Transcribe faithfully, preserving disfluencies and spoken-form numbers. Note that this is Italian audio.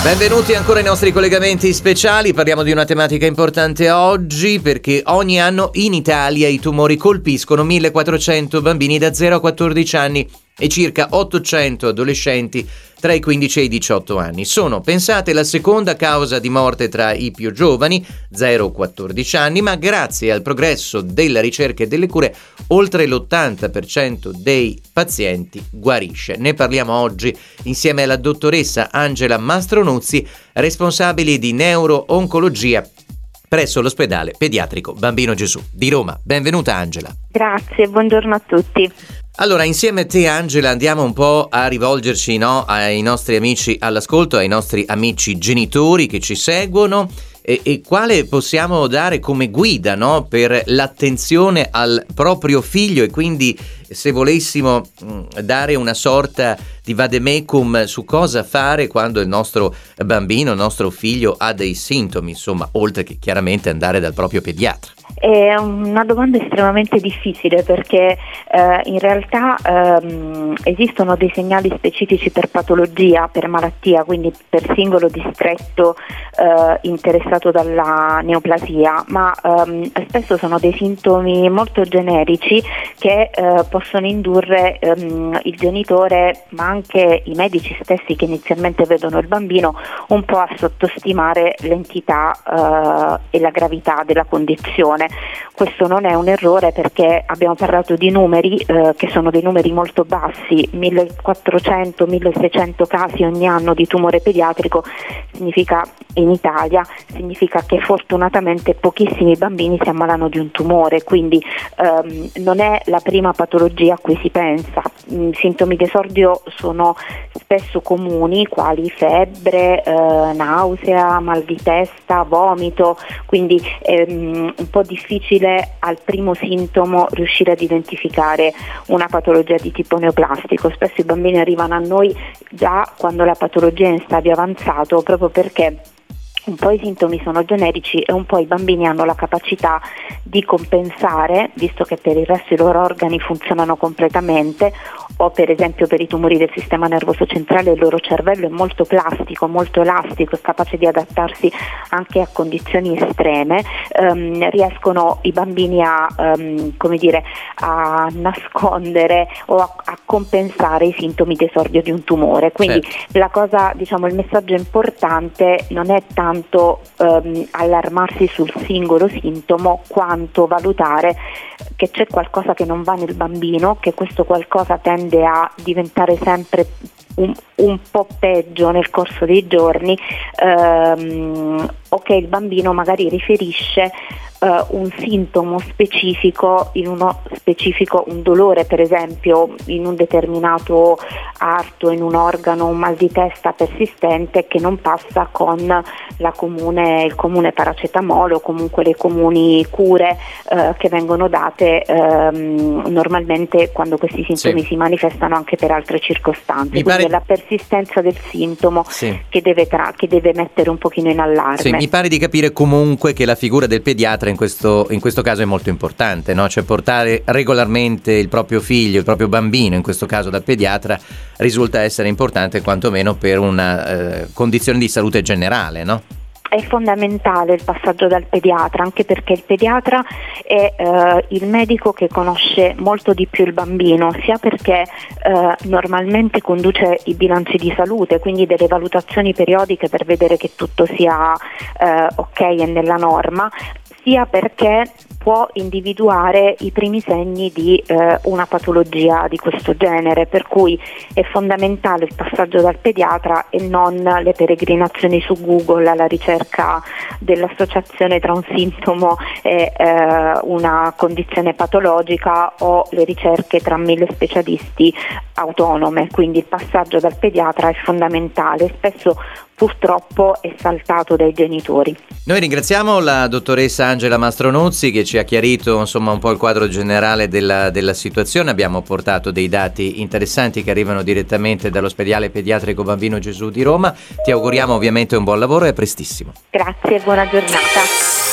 Benvenuti ancora ai nostri collegamenti speciali. Parliamo di una tematica importante oggi perché ogni anno in Italia i tumori colpiscono millequattrocento bambini da zero a quattordici anni e circa ottocento adolescenti tra i quindici e i diciotto anni. Sono, pensate, la seconda causa di morte tra i più giovani, zero a quattordici anni, ma grazie al progresso della ricerca e delle cure, oltre l'ottanta per cento dei pazienti guarisce. Ne parliamo oggi insieme alla dottoressa Angela Mastronuzzi, responsabile di neuro-oncologia presso l'ospedale pediatrico Bambino Gesù di Roma. Benvenuta Angela. Grazie, buongiorno a tutti. Allora, insieme a te Angela andiamo un po' a rivolgerci, no, ai nostri amici all'ascolto, ai nostri amici genitori che ci seguono e, e quale possiamo dare come guida, no, per l'attenzione al proprio figlio e quindi se volessimo mh, dare una sorta di vademecum su cosa fare quando il nostro bambino, il nostro figlio ha dei sintomi, insomma, oltre che chiaramente andare dal proprio pediatra. È una domanda estremamente difficile perché eh, in realtà ehm, esistono dei segnali specifici per patologia, per malattia, quindi per singolo distretto eh, interessato dalla neoplasia, ma ehm, spesso sono dei sintomi molto generici che eh, possono indurre ehm, il genitore, ma anche i medici stessi che inizialmente vedono il bambino, un po' a sottostimare l'entità eh, e la gravità della condizione. Questo non è un errore perché abbiamo parlato di numeri eh, che sono dei numeri molto bassi, millequattrocento milleseicento casi ogni anno di tumore pediatrico significa in Italia, significa che fortunatamente pochissimi bambini si ammalano di un tumore, quindi ehm, non è la prima patologia a cui si pensa. I sintomi d'esordio sono spesso comuni, quali febbre, eh, nausea, mal di testa, vomito, quindi ehm, un po' difficile al primo sintomo riuscire ad identificare una patologia di tipo neoplastico. Spesso i bambini arrivano a noi già quando la patologia è in stadio avanzato, proprio perché un po' i sintomi sono generici e un po' i bambini hanno la capacità di compensare, visto che per il resto i loro organi funzionano completamente, o per esempio per i tumori del sistema nervoso centrale il loro cervello è molto plastico, molto elastico, è capace di adattarsi anche a condizioni estreme, ehm, riescono i bambini a, ehm, come dire, a nascondere o a, a compensare i sintomi d'esordio di un tumore. Quindi certo. La cosa, diciamo, il messaggio importante non è tanto ehm, allarmarsi sul singolo sintomo quanto valutare che c'è qualcosa che non va nel bambino, che questo qualcosa tende a diventare sempre un, un po' peggio nel corso dei giorni, ehm, o che il bambino magari riferisce Uh, un sintomo specifico in uno specifico, un dolore per esempio in un determinato arto, in un organo, un mal di testa persistente che non passa con la comune, il comune paracetamolo o comunque le comuni cure uh, che vengono date um, normalmente quando questi sintomi sì. si manifestano anche per altre circostanze. Mi Quindi pare... è la persistenza del sintomo sì. che, deve tra... che deve mettere un pochino in allarme. Sì, mi pare di capire comunque che la figura del pediatra in questo, in questo caso è molto importante, no? Cioè portare regolarmente il proprio figlio, il proprio bambino, in questo caso dal pediatra, risulta essere importante quantomeno per una eh, condizione di salute generale, no? È fondamentale il passaggio dal pediatra, anche perché il pediatra è eh, il medico che conosce molto di più il bambino, sia perché eh, normalmente conduce i bilanci di salute, quindi delle valutazioni periodiche per vedere che tutto sia eh, ok e nella norma, sia perché può individuare i primi segni di eh, una patologia di questo genere, per cui è fondamentale il passaggio dal pediatra e non le peregrinazioni su Google alla ricerca dell'associazione tra un sintomo e eh, una condizione patologica o le ricerche tra mille specialisti autonome. Quindi il passaggio dal pediatra è fondamentale, spesso purtroppo è saltato dai genitori. Noi ringraziamo la dottoressa Angela Mastronuzzi che ci ha chiarito insomma un po' il quadro generale della, della situazione. Abbiamo portato dei dati interessanti che arrivano direttamente dall'ospedale pediatrico Bambino Gesù di Roma. Ti auguriamo ovviamente un buon lavoro e a prestissimo. Grazie, buona giornata.